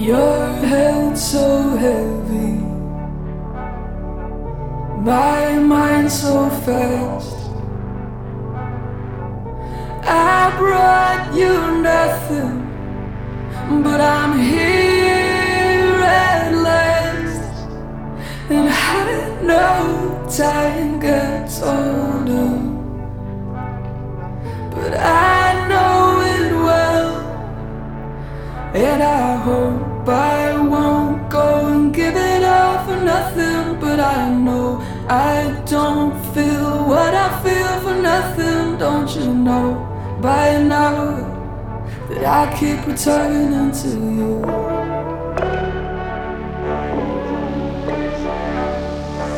Your head so heavy, my mind so fast. I brought you nothing, but I'm here at last. And I know time gets older, but I know it well. And I hope I won't go and give it all for nothing. But I know I don't feel what I feel for nothing. Don't you know by now that I keep returning to you?